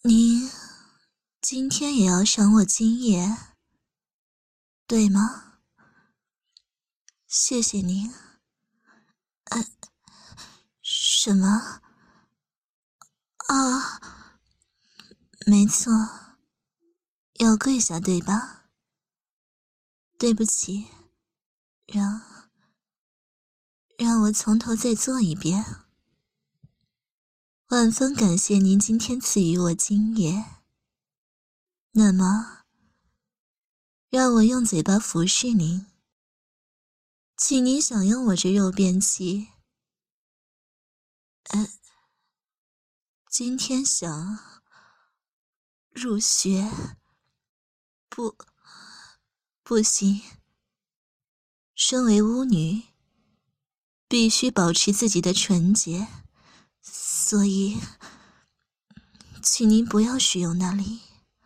您今天也要赏我今夜，对吗？谢谢您。什么？啊，没错，要跪下对吧？对不起，让我从头再做一遍。万分感谢您今天赐予我今夜。那么，让我用嘴巴服侍您，请您享用我这肉便器。今天想入学，不行。身为巫女，必须保持自己的纯洁，所以，请您不要使用那里。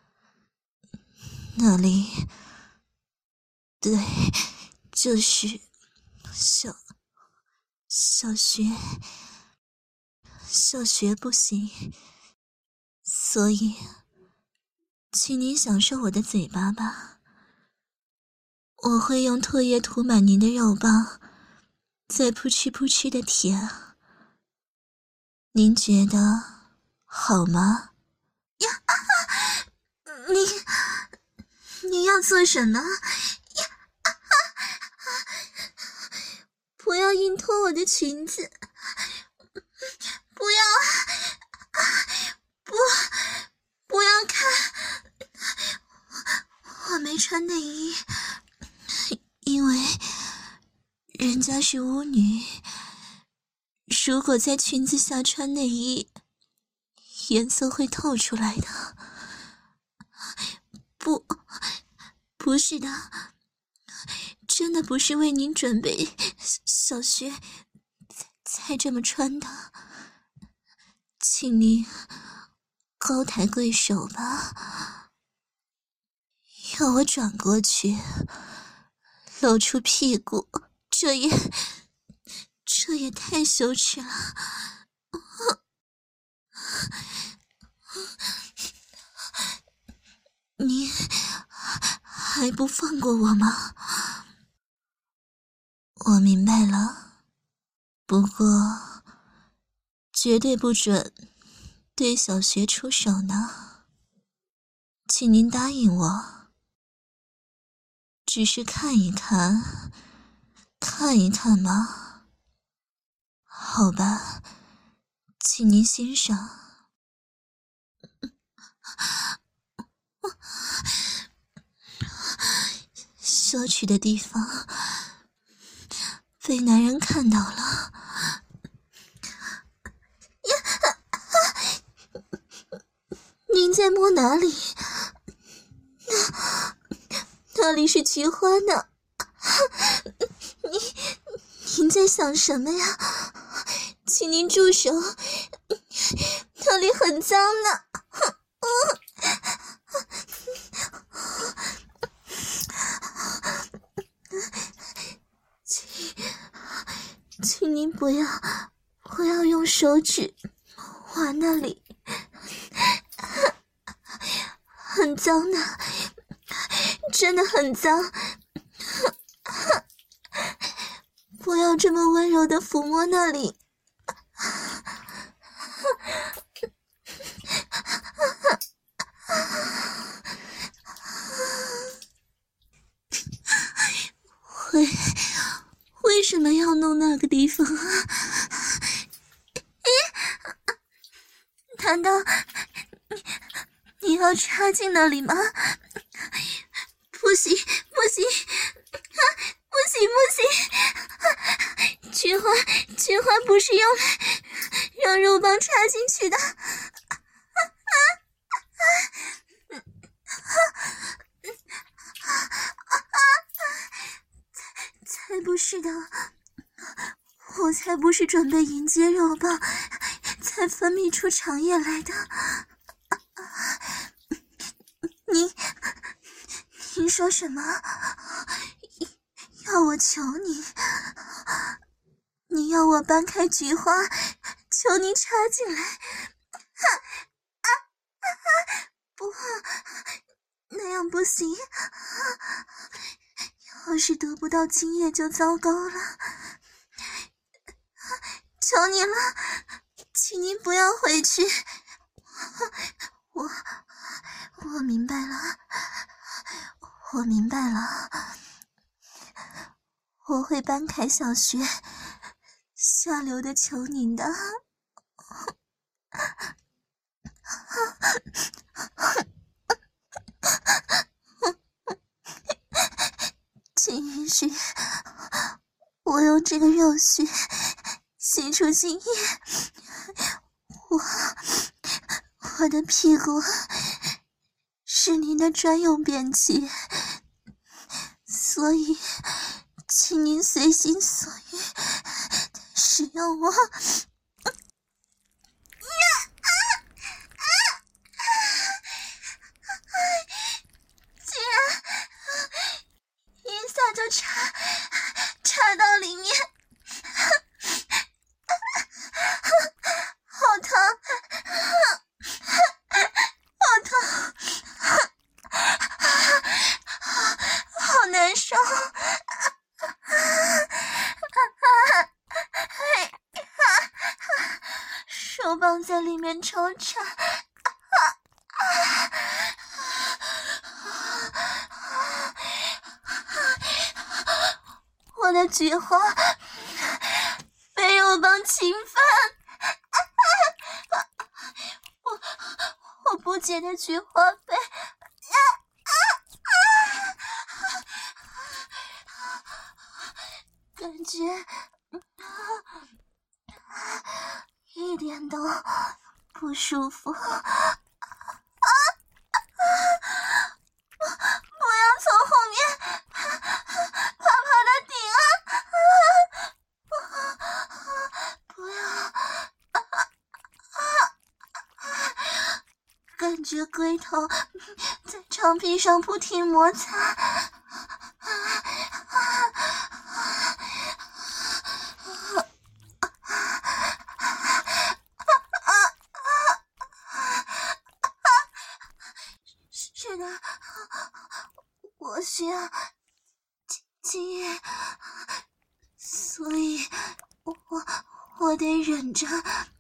对，就是小学不行，所以，请您享受我的嘴巴吧。我会用唾液涂满您的肉棒，再扑哧扑哧的舔。您觉得好吗？呀，你要做什么？不要硬脱我的裙子！不要！不要看！我没穿内衣，因为人家是巫女，如果在裙子下穿内衣，颜色会透出来的。不是的，真的不是为您准备小学才这么穿的，请您高抬贵手吧。要我转过去，露出屁股，这也太羞耻了。你还不放过我吗？我明白了，不过绝对不准对小学出手呢，请您答应我。只是看一看嘛。好吧，请您欣赏。羞耻的地方被男人看到了。您在摸哪里？那里是菊花呢。您在想什么呀？请您住手，那里很脏呢。请您不要用手指划那里，很脏的，真的很脏。不要这么温柔地抚摸那里。为什么要弄那个地方啊？难道你要插进那里吗？不行！菊花不是用来让肉棒插进去的。才不是的，我才不是准备迎接肉棒才分泌出长液来的。您说什么？要我求你？你要我搬开菊花，求您插进来？ 不，那样不行。要是得不到精液就糟糕了。求你了，请您不要回去。我明白了，我明白了。我会搬开小穴，下流的求您的。请允许我用这个肉穴吸出精液。我的屁股是您的专用便器，所以请您随心所欲使用我。竟然一下就插到里面，好疼，好疼，好难受。手棒在里面抽插，我的菊花被肉棒侵犯，我不洁的菊花被感觉一点都不舒服。不要从后面啪啪的顶不要感觉龟头在肠壁上不停摩擦。是的，我需要精液，所以我得忍着。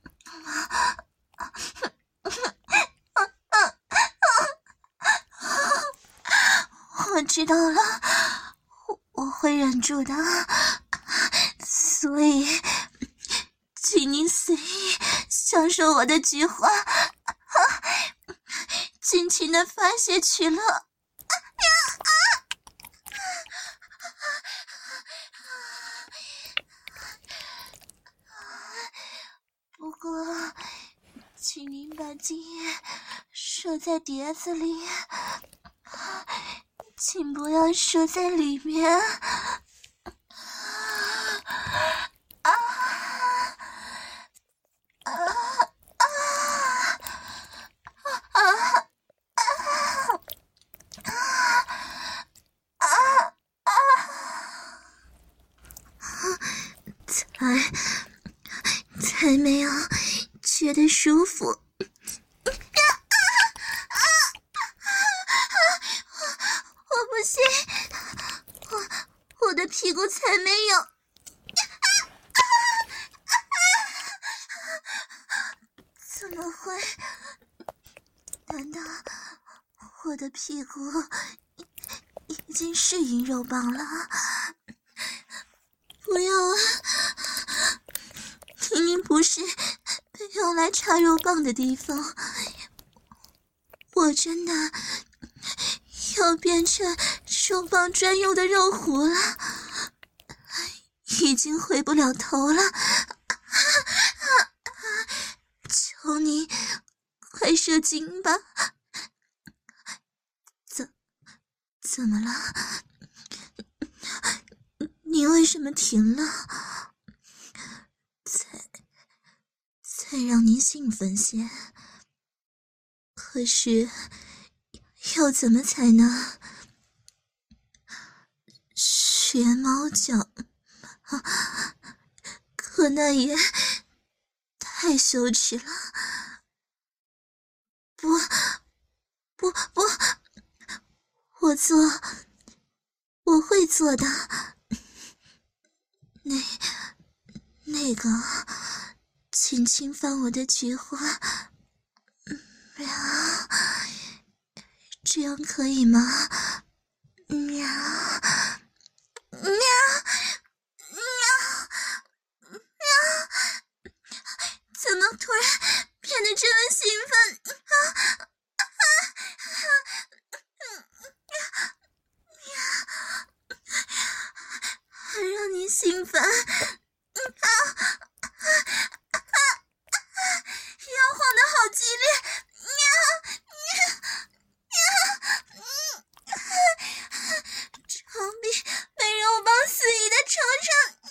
我知道了，我会忍住的，所以请您随意享受我的菊花，尽情的发泄取乐。不过请您把精液射在碟子里，请不要射在里面。才没有觉得舒服。我不信，我的屁股才没有。怎么会？难道我的屁股已经适应肉棒了？不要啊！明明不是被用来插肉棒的地方，我真的要变成肉棒专用的肉壶了，已经回不了头了。求你快射精吧！怎么了？你为什么停了？再让您兴奋些，可是要怎么才能学猫叫？可那也太羞耻了。 做，我会做的。那个，请侵犯我的菊花，这样可以吗？喵，喵，怎么突然变得这么兴奋？还让你兴奋？摇晃得好激烈！长臂被肉棒肆意的抽成。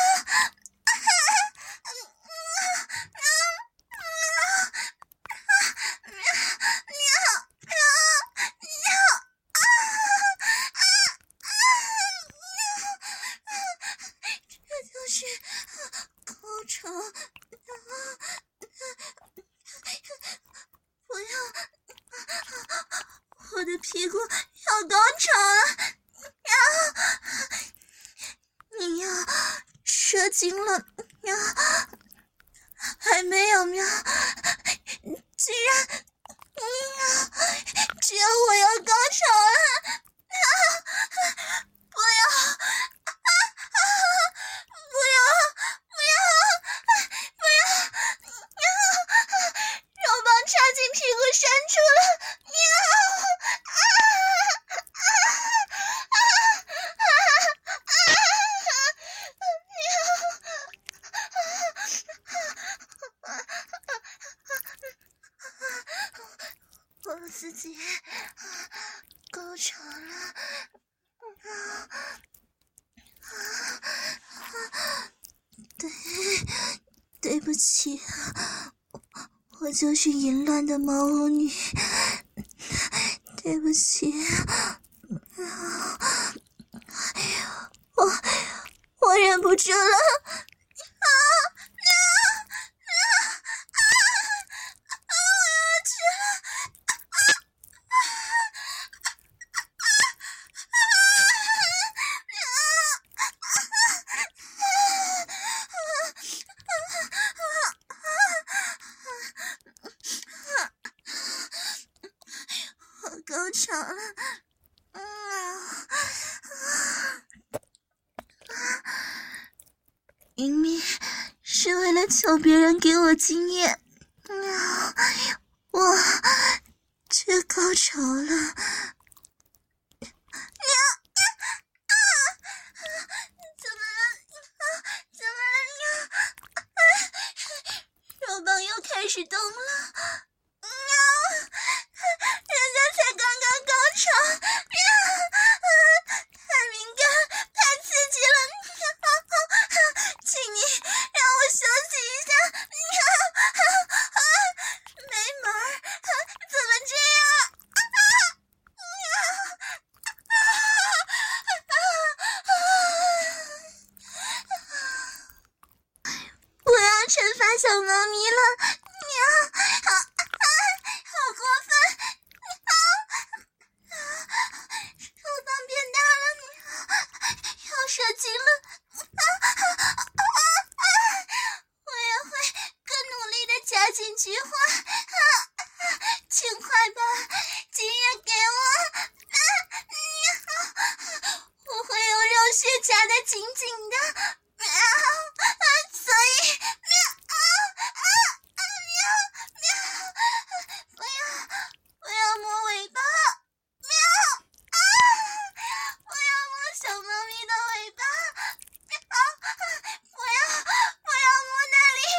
我的屁股要高潮了，你要射精了，还没有喵，居然只有我要高潮了，不要，肉棒插进屁股深处了，我自己高潮了，对不起，我就是淫乱的猫巫女，对不起，我忍不住了。高潮了，明明是为了求别人给我经验，我却高潮了。怎么了？肉棒又开始动了。人家才刚刚高潮，太敏感，太刺激了，请你让我休息一下。没门儿，怎么这样？不要惩罚小猫咪了，好过分！肉棒变大了，要射精了，我也会更努力的夹紧菊花，请快把经验给我，我会用肉穴夹得紧紧的，所以不要摸尾巴，不要摸小猫咪的尾巴，不要摸那里，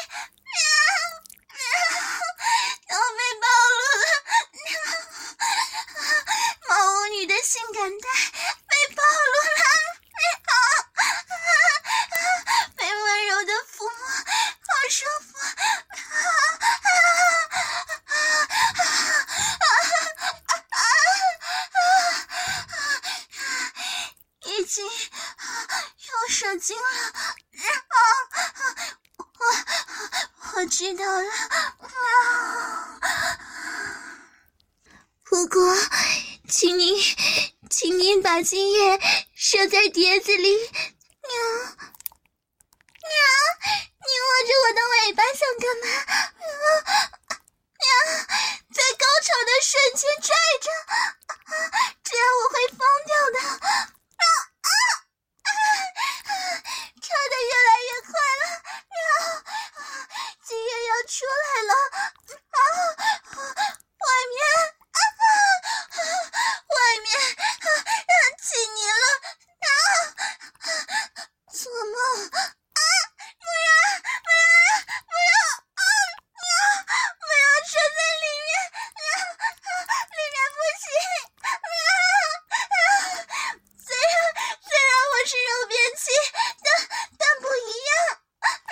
要被暴露了，猫巫女的性感带被暴露了，被温柔的抚摸，好舒服。已经又射精了，我知道了。不过，请你请您把精液射在碟子里。娘，你握着我的尾巴想干嘛？娘，在高潮的瞬间拽着，这样我会疯掉的。插得越来越快了，娘，精液要出来了。外面，请您了，做梦。不要射在里面，里面不行。虽然我是肉便器，但不一样。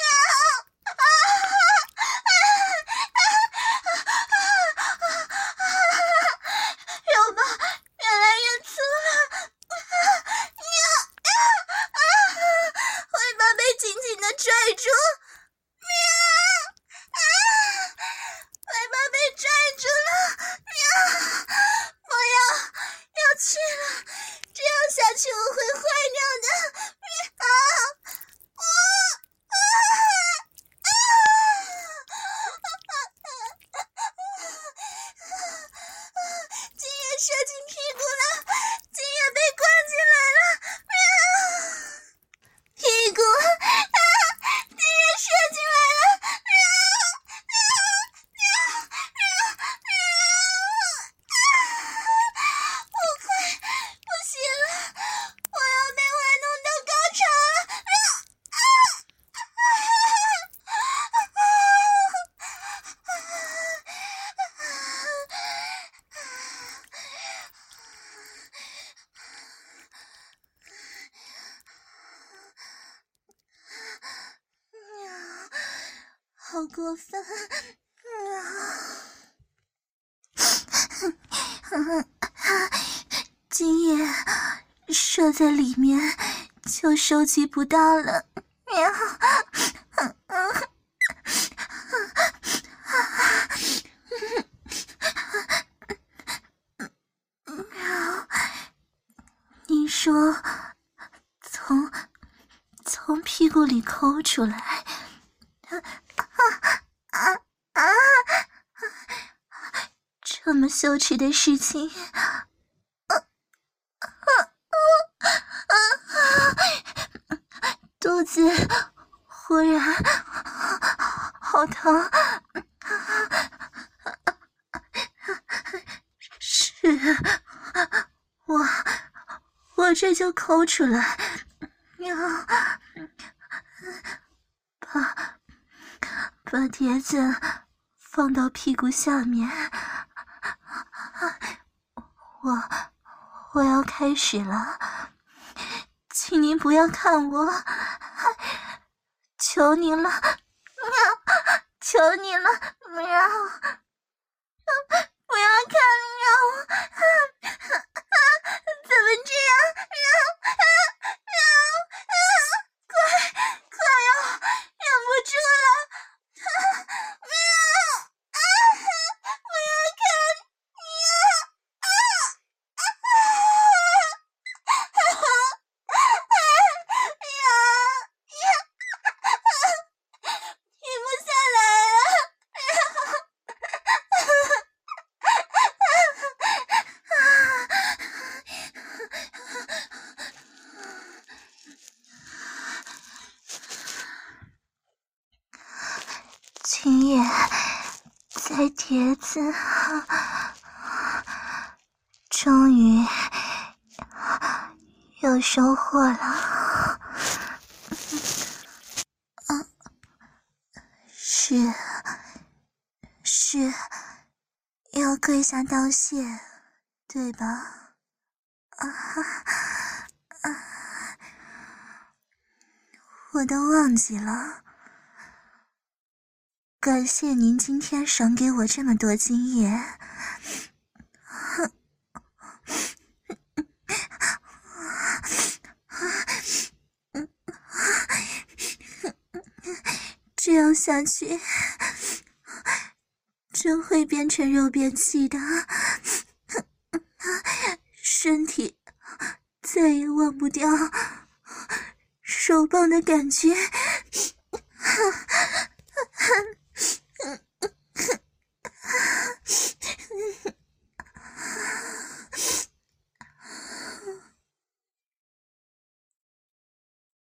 肉棒越来越粗了，尾巴被紧紧地拽住。尾巴被拽住了，不要去了，这样下去我会坏掉的。精液射进屁股了，精液被灌进来了，屁股，精液射进来了，不行了，我要被玩弄到高潮了！好过分！精液射在里面就收集不到了。你说从屁股里抠出来，这么羞耻的事情，肚子忽然好疼，是我这就抠出来，把碟子放到屁股下面，我要开始了，请您不要看我，求您了，求您了，不要看我，怎么这样？快要忍不住了！不要看！停不下来了！精液在碟子，终于有收获了。是要跪下道谢，对吧？我都忘记了。感谢您今天赏给我这么多精液。这样下去真会变成肉便器的，身体再也忘不掉手棒的感觉，